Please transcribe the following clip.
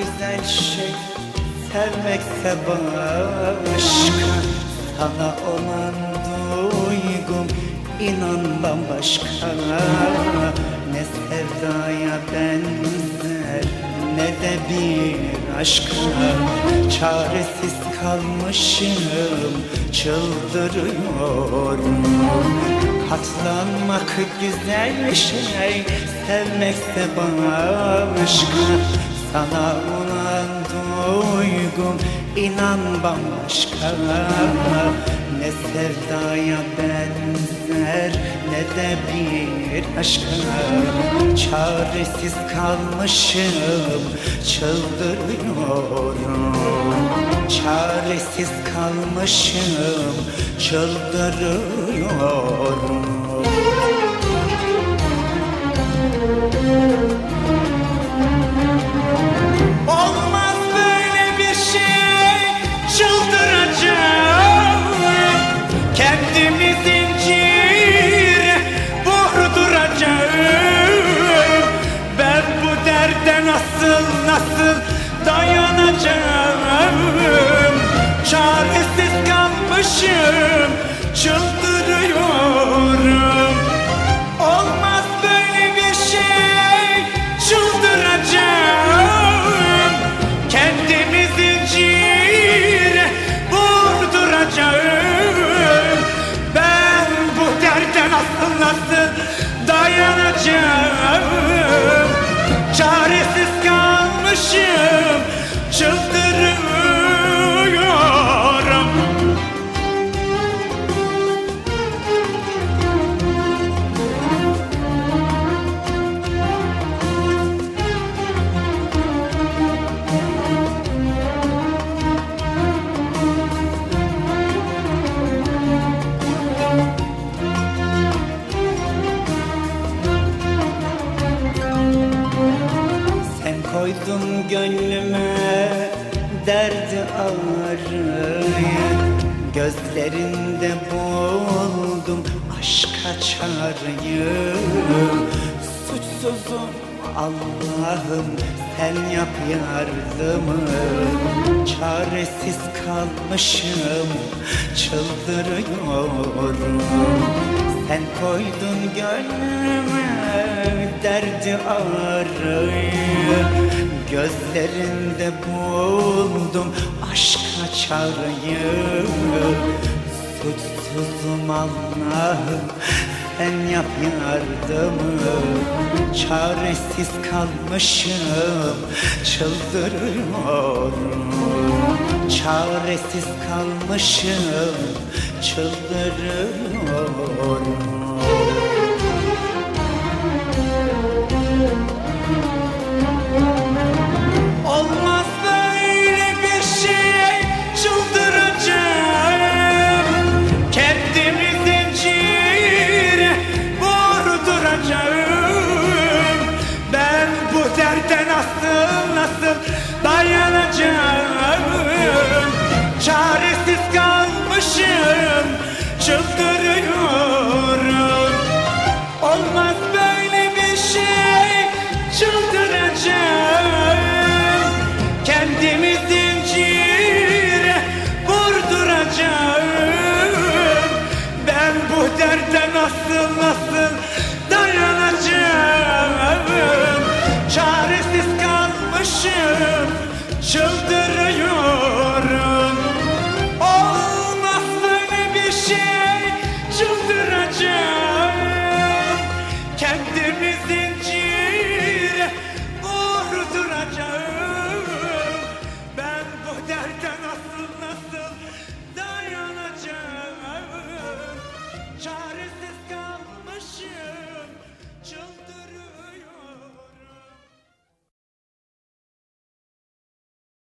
güzel şey sevmekse başka. Sana olan duygum inan bambaşka. Ne sevdaya benzer ne de bir aşka. Çaresiz kalmışım, çıldırıyorum. Katlanmak güzel şey, sevmekse başka. Sana olan duygum inan bambaşka. Ne sevdaya benzer ne de bir aşka. Çaresiz kalmışım, çıldırıyorum. Çaresiz kalmışım, çıldırıyorum. Olmaz böyle bir şey, çıldıracağım. Kendimi zincire vurduracağım. Ben bu derde nasıl dayanacağım? Çaresiz kalmışım, çıldırıyorum. Olmaz böyle bir şey, çıldıracağım. Kendimi zincire vurduracağım. Ben bu derde nasıl dayanacağım? Çaresiz kalmışım, çıldırıyorum. Koydum gönlüme derdi ağrıyı. Gözlerinde buldum aşka çağrıyı. Suçsuzum Allah'ım, sen yap yardımı. Çaresiz kalmışım, çıldırıyorum. Sen koydun gönlüme derdi ağrıyı. Gözlerinde buldum aşka çağrıyı. Suçsuzum Allah'ım, sen yap yardımı. Çaresiz kalmışım, çıldırıyorum. Çaresiz kalmışım, çıldırıyorum. Olmaz böyle bir şey, çıldıracağım. Kendimi zincire vurduracağım. Ben bu derde nasıl dayanacağım? Çaresiz kalmışım, çıldırıyorum. Olmaz böyle bir şey, çıldıracağım. Kendimi zincire vurduracağım. Ben bu derde nasıl dayanacağım? Çaresiz kalmışım, çıldırıyorum. Olmaz böyle bir şey, çıldıracağım. Kendimi zincire vurduracağım.